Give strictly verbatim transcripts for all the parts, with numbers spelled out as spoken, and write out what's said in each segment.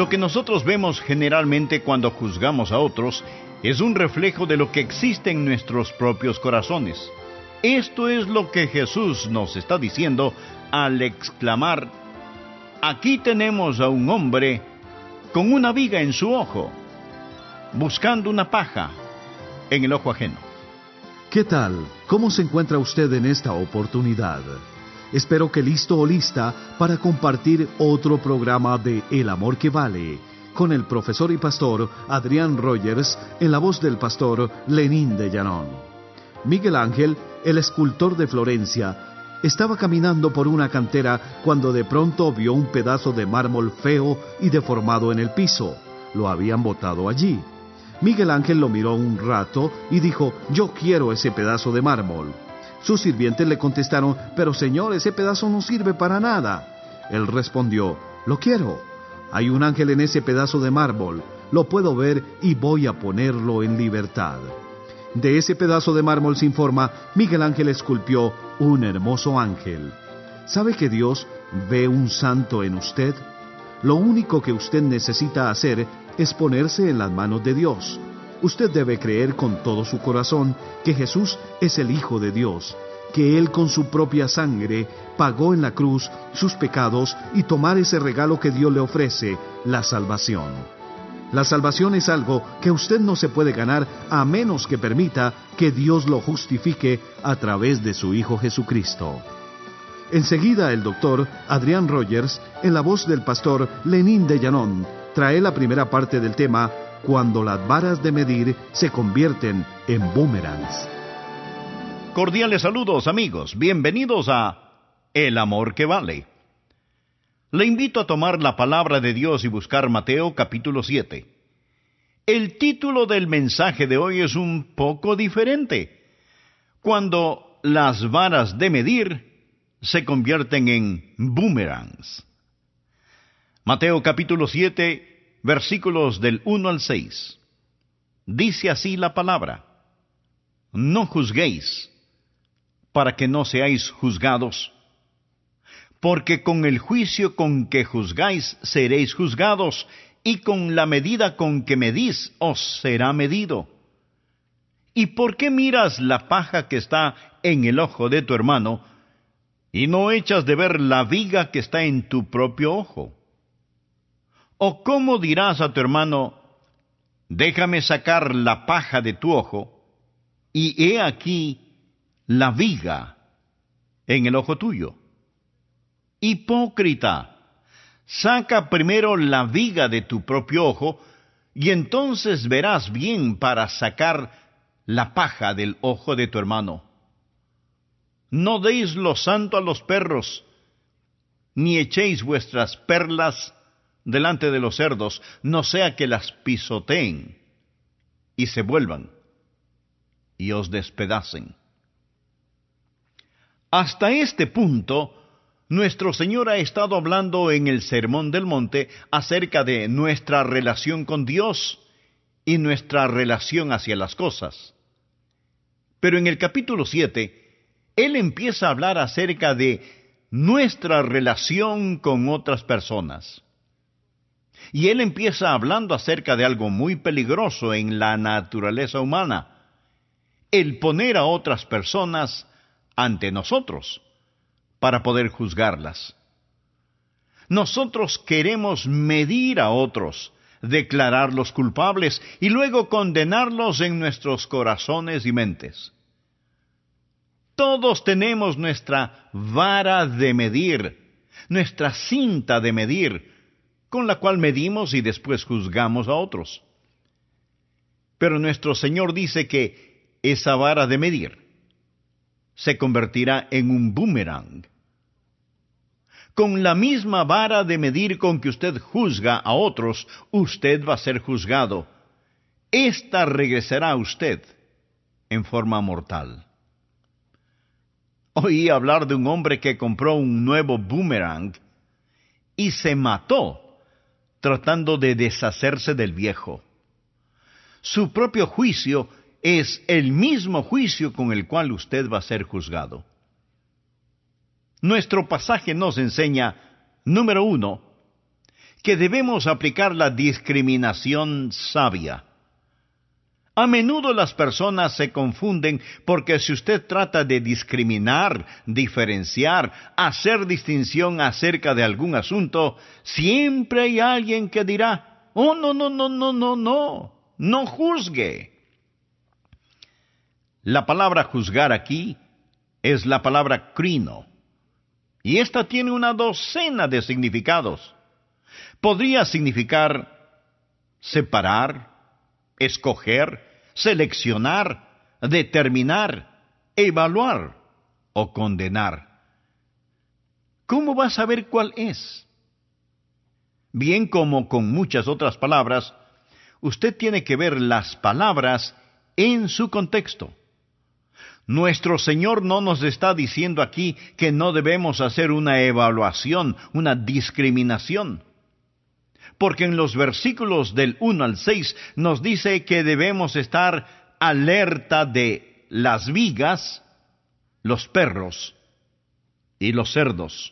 Lo que nosotros vemos generalmente cuando juzgamos a otros es un reflejo de lo que existe en nuestros propios corazones. Esto es lo que Jesús nos está diciendo al exclamar: aquí tenemos a un hombre con una viga en su ojo, buscando una paja en el ojo ajeno. ¿Qué tal? ¿Cómo se encuentra usted en esta oportunidad? Espero que listo o lista para compartir otro programa de El Amor que Vale, con el profesor y pastor Adrián Rogers, en la voz del pastor Lenín de Llanón. Miguel Ángel, el escultor de Florencia, estaba caminando por una cantera cuando de pronto vio un pedazo de mármol feo y deformado en el piso. Lo habían botado allí. Miguel Ángel lo miró un rato y dijo: yo quiero ese pedazo de mármol. Sus sirvientes le contestaron: pero señor, ese pedazo no sirve para nada. Él respondió: lo quiero. Hay un ángel en ese pedazo de mármol. Lo puedo ver y voy a ponerlo en libertad. De ese pedazo de mármol sin forma, Miguel Ángel esculpió un hermoso ángel. ¿Sabe que Dios ve un santo en usted? Lo único que usted necesita hacer es ponerse en las manos de Dios. Usted debe creer con todo su corazón que Jesús es el Hijo de Dios, que Él con su propia sangre pagó en la cruz sus pecados y tomar ese regalo que Dios le ofrece, la salvación. La salvación es algo que usted no se puede ganar a menos que permita que Dios lo justifique a través de su Hijo Jesucristo. Enseguida el doctor Adrián Rogers, en la voz del pastor Lenín de Llanón, trae la primera parte del tema: cuando las varas de medir se convierten en boomerangs. Cordiales saludos, amigos. Bienvenidos a El Amor que Vale. Le invito a tomar la palabra de Dios y buscar Mateo capítulo siete. El título del mensaje de hoy es un poco diferente: cuando las varas de medir se convierten en boomerangs. Mateo capítulo siete, versículos del uno al seis. Dice así la palabra: no juzguéis, para que no seáis juzgados, porque con el juicio con que juzgáis seréis juzgados, y con la medida con que medís os será medido. ¿Y por qué miras la paja que está en el ojo de tu hermano, y no echas de ver la viga que está en tu propio ojo? ¿O cómo dirás a tu hermano: déjame sacar la paja de tu ojo, y he aquí la viga en el ojo tuyo? Hipócrita, saca primero la viga de tu propio ojo, y entonces verás bien para sacar la paja del ojo de tu hermano. No deis lo santo a los perros, ni echéis vuestras perlas delante de los cerdos, no sea que las pisoteen y se vuelvan y os despedacen. Hasta este punto, nuestro Señor ha estado hablando en el Sermón del Monte acerca de nuestra relación con Dios y nuestra relación hacia las cosas. Pero en el capítulo siete, Él empieza a hablar acerca de nuestra relación con otras personas. Y Él empieza hablando acerca de algo muy peligroso en la naturaleza humana: el poner a otras personas ante nosotros para poder juzgarlas. Nosotros queremos medir a otros, declararlos culpables y luego condenarlos en nuestros corazones y mentes. Todos tenemos nuestra vara de medir, nuestra cinta de medir, con la cual medimos y después juzgamos a otros. Pero nuestro Señor dice que esa vara de medir se convertirá en un boomerang. Con la misma vara de medir con que usted juzga a otros, usted va a ser juzgado. Esta regresará a usted en forma mortal. Oí hablar de un hombre que compró un nuevo boomerang y se mató tratando de deshacerse del viejo. Su propio juicio es el mismo juicio con el cual usted va a ser juzgado. Nuestro pasaje nos enseña, número uno, que debemos aplicar la discriminación sabia. A menudo las personas se confunden porque si usted trata de discriminar, diferenciar, hacer distinción acerca de algún asunto, siempre hay alguien que dirá, oh, no, no, no, no, no, no, no juzgue. La palabra juzgar aquí es la palabra crino, y esta tiene una docena de significados. Podría significar separar, escoger, seleccionar, determinar, evaluar o condenar. ¿Cómo va a saber cuál es? Bien, como con muchas otras palabras, usted tiene que ver las palabras en su contexto. Nuestro Señor no nos está diciendo aquí que no debemos hacer una evaluación, una discriminación. Porque en los versículos del uno al seis nos dice que debemos estar alerta de las vigas, los perros y los cerdos.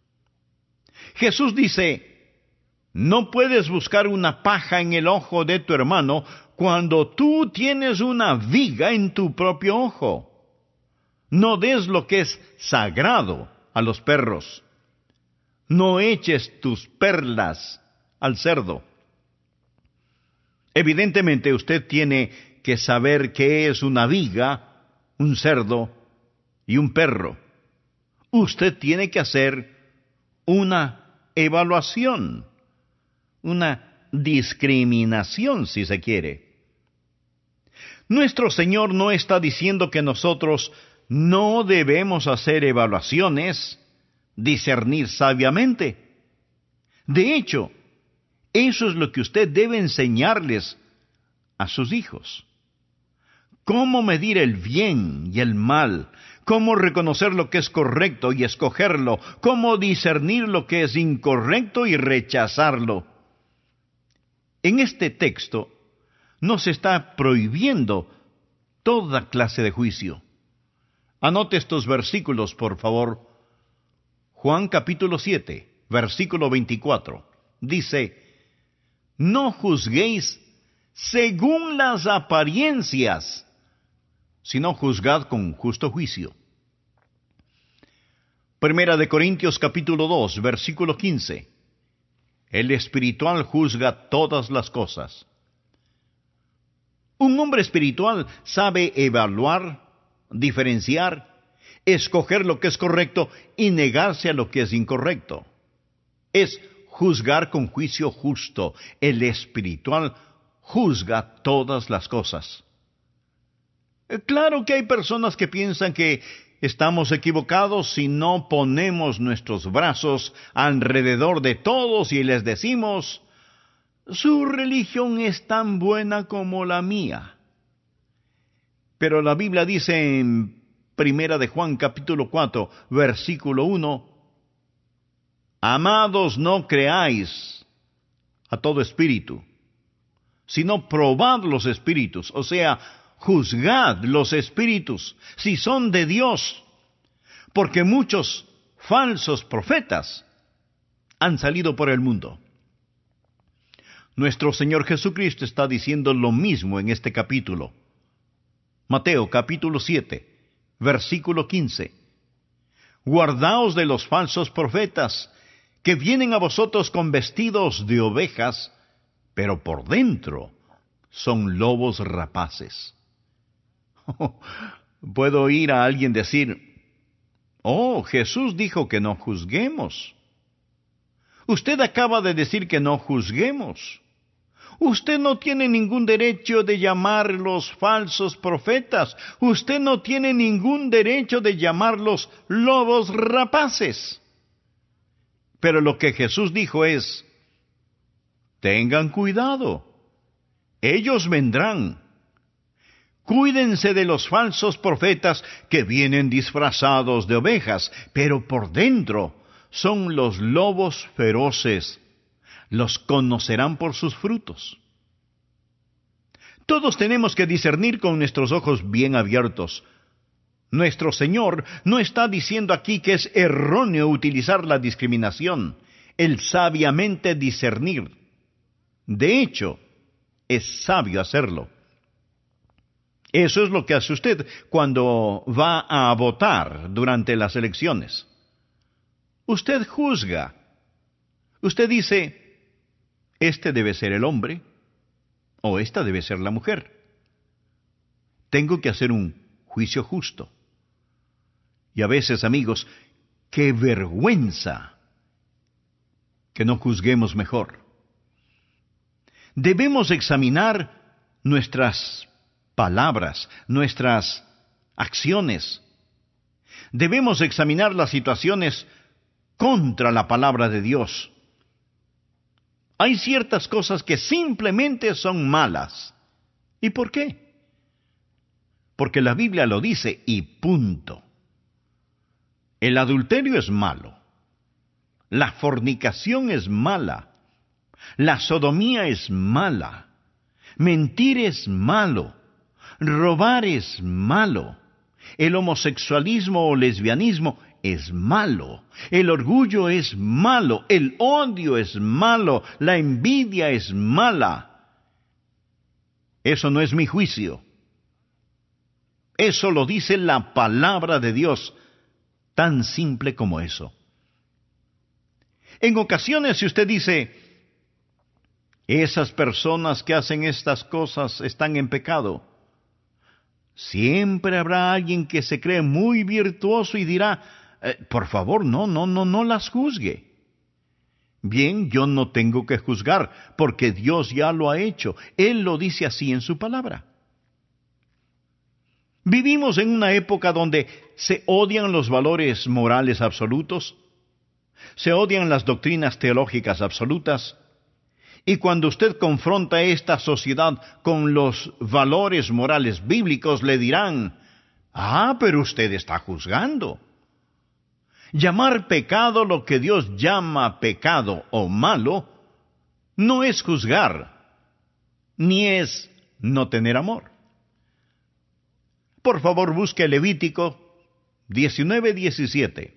Jesús dice, no puedes buscar una paja en el ojo de tu hermano cuando tú tienes una viga en tu propio ojo. No des lo que es sagrado a los perros. No eches tus perlas al cerdo. Evidentemente usted tiene que saber qué es una viga, un cerdo y un perro. Usted tiene que hacer una evaluación, una discriminación, si se quiere. Nuestro Señor no está diciendo que nosotros no debemos hacer evaluaciones, discernir sabiamente. De hecho, eso es lo que usted debe enseñarles a sus hijos. Cómo medir el bien y el mal, cómo reconocer lo que es correcto y escogerlo, cómo discernir lo que es incorrecto y rechazarlo. En este texto no se está prohibiendo toda clase de juicio. Anote estos versículos, por favor. Juan capítulo siete, versículo veinticuatro. Dice, no juzguéis según las apariencias, sino juzgad con justo juicio. Primera de Corintios capítulo dos, versículo quince. El espiritual juzga todas las cosas. Un hombre espiritual sabe evaluar, diferenciar, escoger lo que es correcto y negarse a lo que es incorrecto. Es juzgar con juicio justo. El espiritual juzga todas las cosas. Claro que hay personas que piensan que estamos equivocados si no ponemos nuestros brazos alrededor de todos y les decimos, su religión es tan buena como la mía. Pero la Biblia dice en Primera de Juan capítulo cuatro, versículo uno, amados, no creáis a todo espíritu, sino probad los espíritus, o sea, juzgad los espíritus, si son de Dios, porque muchos falsos profetas han salido por el mundo. Nuestro Señor Jesucristo está diciendo lo mismo en este capítulo. Mateo capítulo siete, versículo quince. Guardaos de los falsos profetas, que vienen a vosotros con vestidos de ovejas, pero por dentro son lobos rapaces. Puedo oír a alguien decir, oh, Jesús dijo que no juzguemos. Usted acaba de decir que no juzguemos. Usted no tiene ningún derecho de llamarlos falsos profetas. Usted no tiene ningún derecho de llamarlos lobos rapaces. Pero lo que Jesús dijo es, tengan cuidado. Ellos vendrán. Cuídense de los falsos profetas que vienen disfrazados de ovejas, pero por dentro son los lobos feroces. Los conocerán por sus frutos. Todos tenemos que discernir con nuestros ojos bien abiertos. Nuestro Señor no está diciendo aquí que es erróneo utilizar la discriminación. el sabiamente discernir. De hecho, es sabio hacerlo. Eso es lo que hace usted cuando va a votar durante las elecciones. Usted juzga. Usted dice, este debe ser el hombre o esta debe ser la mujer. Tengo que hacer un juicio justo. Y a veces, amigos, qué vergüenza que no juzguemos mejor. Debemos examinar nuestras palabras, nuestras acciones. Debemos examinar las situaciones contra la palabra de Dios. Hay ciertas cosas que simplemente son malas. ¿Y por qué? Porque la Biblia lo dice y punto. El adulterio es malo. La fornicación es mala. La sodomía es mala. Mentir es malo. Robar es malo. El homosexualismo o lesbianismo es malo. El orgullo es malo. El odio es malo. La envidia es mala. Eso no es mi juicio. Eso lo dice la palabra de Dios, tan simple como eso. En ocasiones, si usted dice, esas personas que hacen estas cosas están en pecado, siempre habrá alguien que se cree muy virtuoso y dirá, eh, por favor, no, no, no, no las juzgue. Bien, yo no tengo que juzgar, porque Dios ya lo ha hecho. Él lo dice así en su palabra. Vivimos en una época donde se odian los valores morales absolutos, se odian las doctrinas teológicas absolutas, y cuando usted confronta esta sociedad con los valores morales bíblicos, le dirán, ah, pero usted está juzgando. Llamar pecado lo que Dios llama pecado o malo, no es juzgar, ni es no tener amor. Por favor, busque Levítico diecinueve diecisiete.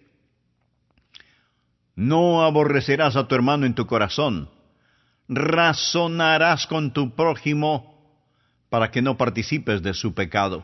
No aborrecerás a tu hermano en tu corazón. Razonarás con tu prójimo para que no participes de su pecado.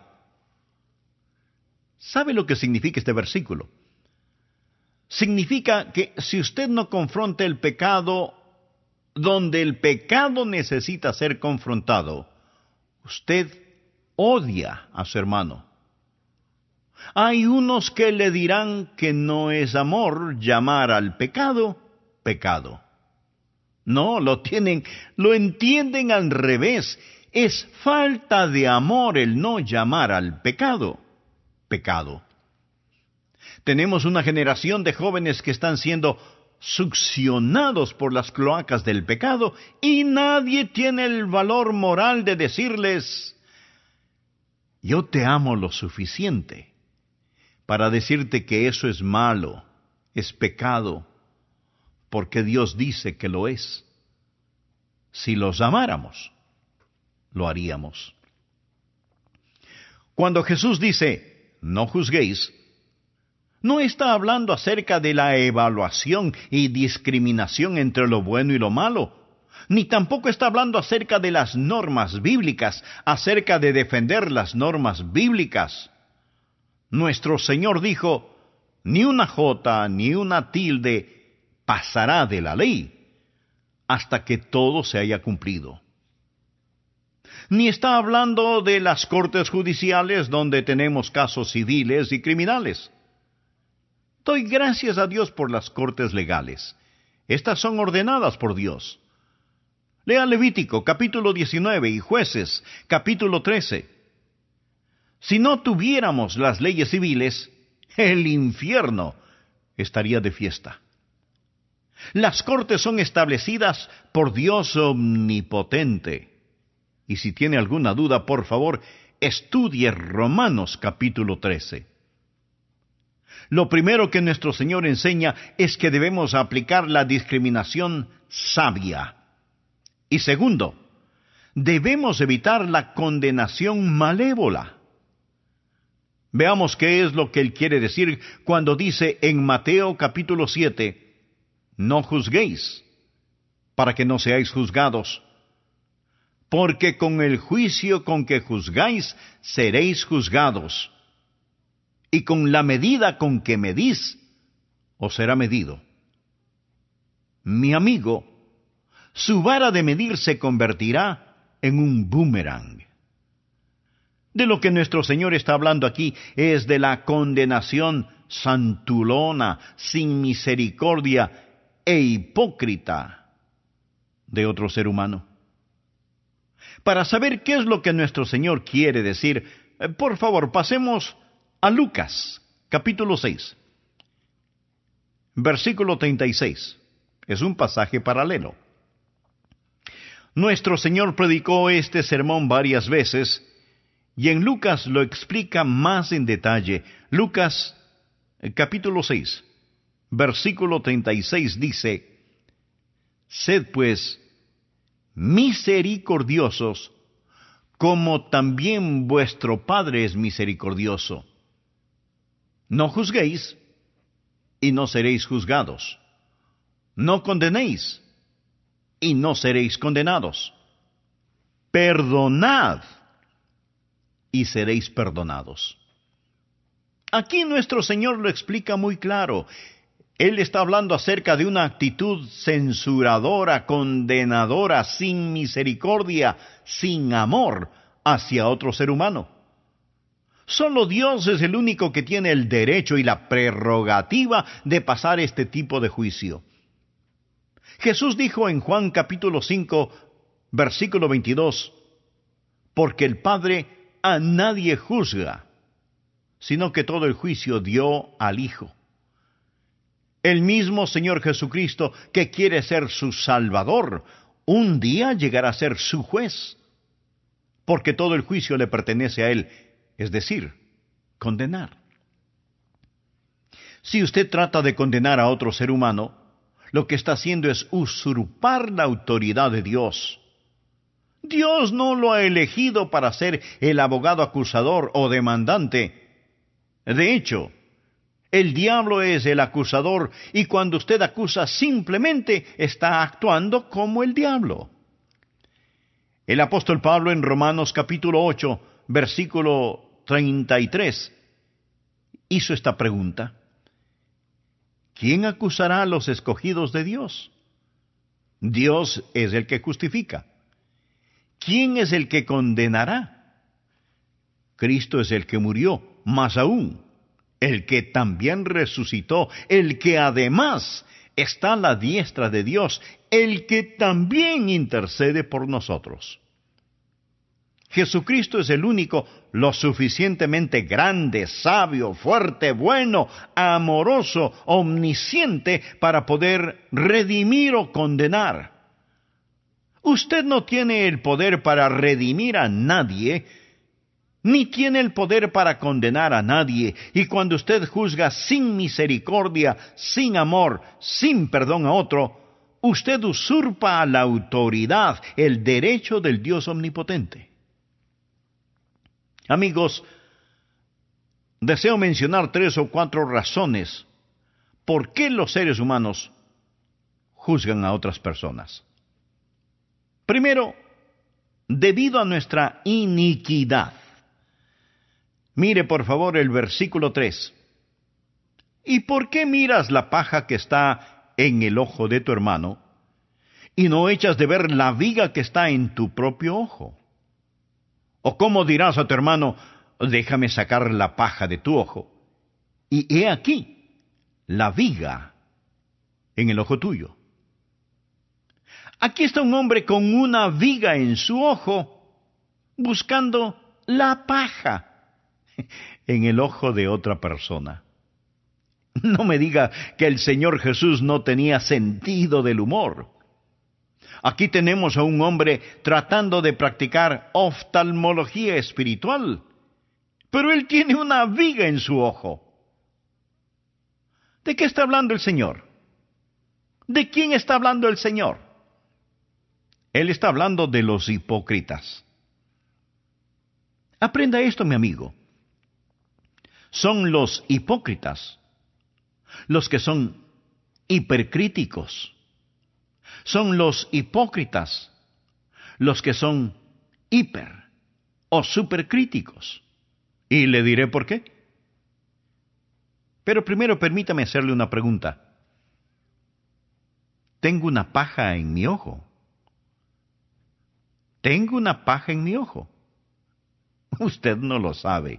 ¿Sabe lo que significa este versículo? Significa que si usted no confronta el pecado donde el pecado necesita ser confrontado, usted odia a su hermano. Hay unos que le dirán que no es amor llamar al pecado pecado. No, lo tienen, lo entienden al revés. Es falta de amor el no llamar al pecado pecado. Tenemos una generación de jóvenes que están siendo succionados por las cloacas del pecado y nadie tiene el valor moral de decirles, yo te amo lo suficiente para decirte que eso es malo, es pecado, porque Dios dice que lo es. Si los amáramos, lo haríamos. Cuando Jesús dice, no juzguéis, no está hablando acerca de la evaluación y discriminación entre lo bueno y lo malo, ni tampoco está hablando acerca de las normas bíblicas, acerca de defender las normas bíblicas. Nuestro Señor dijo, ni una jota ni una tilde pasará de la ley hasta que todo se haya cumplido. Ni está hablando de las cortes judiciales donde tenemos casos civiles y criminales. Doy gracias a Dios por las cortes legales. Estas son ordenadas por Dios. Lea Levítico capítulo diecinueve y Jueces capítulo trece. Si no tuviéramos las leyes civiles, el infierno estaría de fiesta. Las cortes son establecidas por Dios omnipotente. Y si tiene alguna duda, por favor, estudie Romanos capítulo trece. Lo primero que nuestro Señor enseña es que debemos aplicar la discriminación sabia. Y segundo, debemos evitar la condenación malévola. Veamos qué es lo que Él quiere decir cuando dice en Mateo capítulo siete, no juzguéis, para que no seáis juzgados, porque con el juicio con que juzgáis seréis juzgados, y con la medida con que medís os será medido. Mi amigo, su vara de medir se convertirá en un boomerang. De lo que nuestro Señor está hablando aquí es de la condenación santulona, sin misericordia e hipócrita de otro ser humano. Para saber qué es lo que nuestro Señor quiere decir, eh, por favor, pasemos a Lucas, capítulo seis, versículo treinta y seis. Es un pasaje paralelo. Nuestro Señor predicó este sermón varias veces, y en Lucas lo explica más en detalle. Lucas, capítulo seis, versículo treinta y seis dice: Sed pues misericordiosos, como también vuestro Padre es misericordioso. No juzguéis, y no seréis juzgados. No condenéis, y no seréis condenados. Perdonad, y seréis perdonados. Aquí nuestro Señor lo explica muy claro. Él está hablando acerca de una actitud censuradora, condenadora, sin misericordia, sin amor hacia otro ser humano. Solo Dios es el único que tiene el derecho y la prerrogativa de pasar este tipo de juicio. Jesús dijo en Juan capítulo cinco, versículo veintidós, porque el Padre a nadie juzga, sino que todo el juicio dio al Hijo. El mismo Señor Jesucristo, que quiere ser su Salvador, un día llegará a ser su juez, porque todo el juicio le pertenece a Él, es decir, condenar. Si usted trata de condenar a otro ser humano, lo que está haciendo es usurpar la autoridad de Dios. Dios no lo ha elegido para ser el abogado acusador o demandante. De hecho, el diablo es el acusador, y cuando usted acusa simplemente está actuando como el diablo. El apóstol Pablo en Romanos capítulo ocho, versículo treinta y tres, hizo esta pregunta: ¿quién acusará a los escogidos de Dios? Dios es el que justifica. ¿Quién es el que condenará? Cristo es el que murió, más aún, el que también resucitó, el que además está a la diestra de Dios, el que también intercede por nosotros. Jesucristo es el único lo suficientemente grande, sabio, fuerte, bueno, amoroso, omnisciente para poder redimir o condenar. Usted no tiene el poder para redimir a nadie, ni tiene el poder para condenar a nadie. Y cuando usted juzga sin misericordia, sin amor, sin perdón a otro, usted usurpa la autoridad, el derecho del Dios omnipotente. Amigos, deseo mencionar tres o cuatro razones por qué los seres humanos juzgan a otras personas. Primero, debido a nuestra iniquidad. Mire por favor el versículo tres. ¿Y por qué miras la paja que está en el ojo de tu hermano, y no echas de ver la viga que está en tu propio ojo? ¿O cómo dirás a tu hermano, déjame sacar la paja de tu ojo, y he aquí la viga en el ojo tuyo? Aquí está un hombre con una viga en su ojo, buscando la paja en el ojo de otra persona. No me diga que el Señor Jesús no tenía sentido del humor. Aquí tenemos a un hombre tratando de practicar oftalmología espiritual, pero él tiene una viga en su ojo. ¿De qué está hablando el Señor? ¿De quién está hablando el Señor? Él está hablando de los hipócritas. Aprenda esto, mi amigo. Son los hipócritas los que son hipercríticos. Son los hipócritas los que son hiper o supercríticos. Y le diré por qué. Pero primero permítame hacerle una pregunta. Tengo una paja en mi ojo. Tengo una paja en mi ojo. Usted no lo sabe.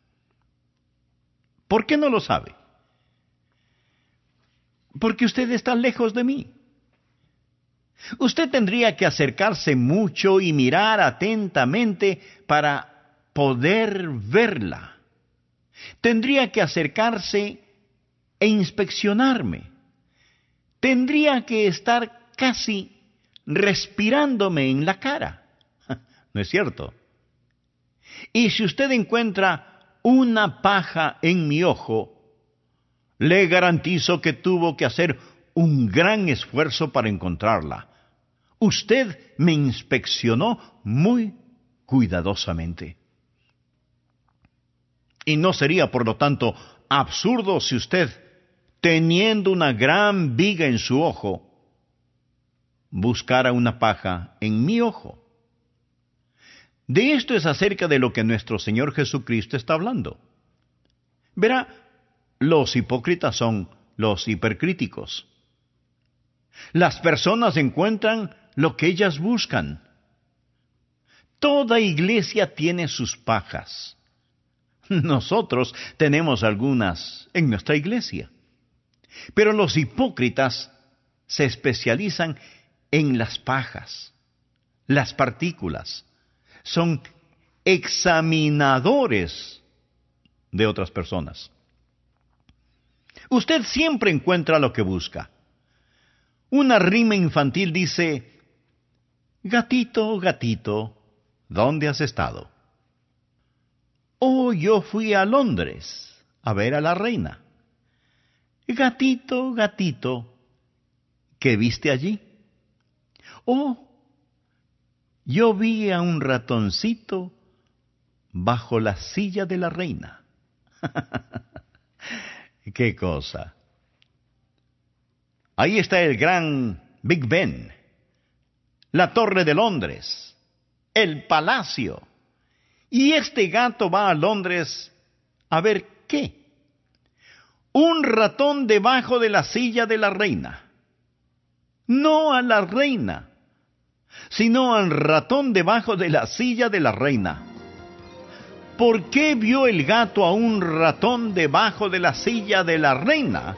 ¿Por qué no lo sabe? Porque usted está lejos de mí. Usted tendría que acercarse mucho y mirar atentamente para poder verla. Tendría que acercarse e inspeccionarme. Tendría que estar casi respirándome en la cara. ¿No es cierto? Y si usted encuentra una paja en mi ojo, le garantizo que tuvo que hacer un gran esfuerzo para encontrarla. Usted me inspeccionó muy cuidadosamente. Y no sería, por lo tanto, absurdo si usted, teniendo una gran viga en su ojo, buscara una paja en mi ojo. De esto es acerca de lo que nuestro Señor Jesucristo está hablando. Verá, los hipócritas son los hipercríticos. Las personas encuentran lo que ellas buscan. Toda iglesia tiene sus pajas. Nosotros tenemos algunas en nuestra iglesia. Pero los hipócritas se especializan en las pajas, las partículas. Son examinadores de otras personas. Usted siempre encuentra lo que busca. Una rima infantil dice: gatito, gatito, ¿dónde has estado? Oh, yo fui a Londres a ver a la reina. Gatito, gatito, ¿qué viste allí? Oh, yo vi a un ratoncito bajo la silla de la reina. ¡Qué cosa! Ahí está el gran Big Ben, la Torre de Londres, el Palacio. Y este gato va a Londres a ver qué. Un ratón debajo de la silla de la reina. No a la reina, sino al ratón debajo de la silla de la reina. ¿Por qué vio el gato a un ratón debajo de la silla de la reina?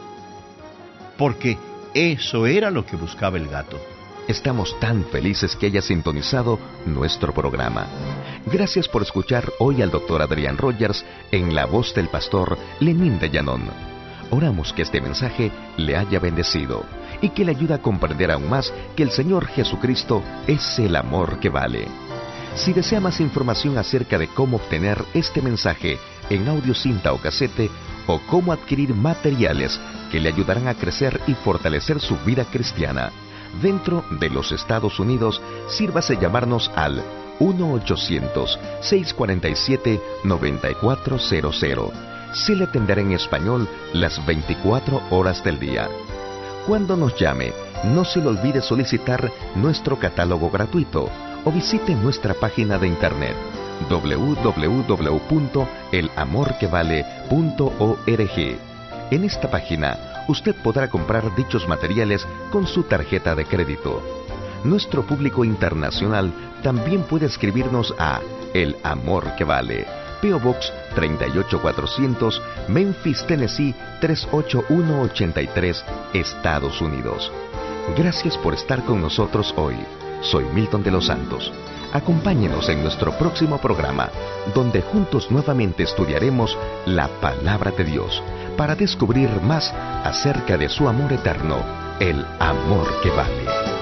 Porque eso era lo que buscaba el gato. Estamos tan felices que haya sintonizado nuestro programa. Gracias por escuchar hoy al doctor Adrián Rogers en la voz del pastor Lenín de Llanón. Oramos que este mensaje le haya bendecido y que le ayude a comprender aún más que el Señor Jesucristo es el amor que vale. Si desea más información acerca de cómo obtener este mensaje en audio cinta o casete, o cómo adquirir materiales que le ayudarán a crecer y fortalecer su vida cristiana dentro de los Estados Unidos, sírvase llamarnos al uno ochocientos, seiscientos cuarenta y siete, noventa y cuatro cero cero. Se le atenderá en español las veinticuatro horas del día. Cuando nos llame, no se le olvide solicitar nuestro catálogo gratuito o visite nuestra página de internet doble u doble u doble u punto el amor que vale punto org. En esta página, usted podrá comprar dichos materiales con su tarjeta de crédito. Nuestro público internacional también puede escribirnos a El Amor que Vale, P O Box treinta y ocho cuatrocientos, Memphis, Tennessee tres ocho uno ocho tres, Estados Unidos. Gracias por estar con nosotros hoy. Soy Milton de los Santos. Acompáñenos en nuestro próximo programa, donde juntos nuevamente estudiaremos la Palabra de Dios para descubrir más acerca de su amor eterno, el amor que vale.